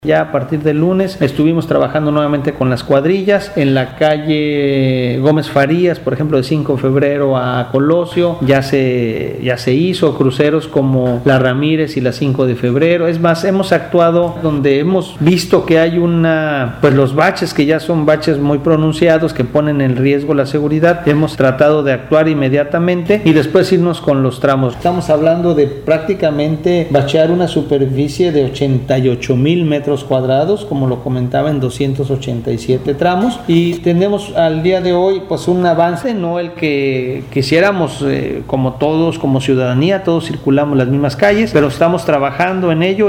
Ya a partir del lunes estuvimos trabajando nuevamente con las cuadrillas en la calle Gómez Farías, por ejemplo, de 5 de febrero a Colosio, ya se hizo cruceros como la Ramírez y la 5 de febrero. Es más, hemos actuado donde hemos visto que hay los baches que ya son baches muy pronunciados que ponen en riesgo la seguridad. Hemos tratado de actuar inmediatamente y después irnos con los tramos. Estamos hablando de prácticamente bachear una superficie de 88,000 metros cuadrados, como lo comentaba, en 287 tramos, y tenemos al día de hoy pues un avance, no el que quisiéramos, como todos, como ciudadanía, todos circulamos las mismas calles, pero estamos trabajando en ello.